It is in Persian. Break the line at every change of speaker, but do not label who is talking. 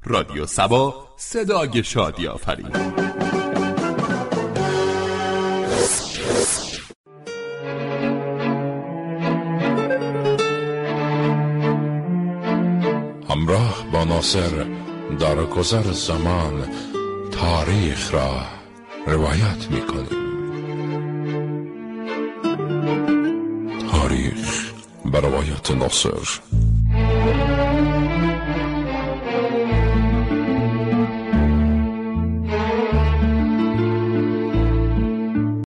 رادیو سبا، صدای شادی آفرین.
همراه با ناصر در گذر زمان تاریخ را روایت می‌کنیم. تاریخ به روایت ناصر.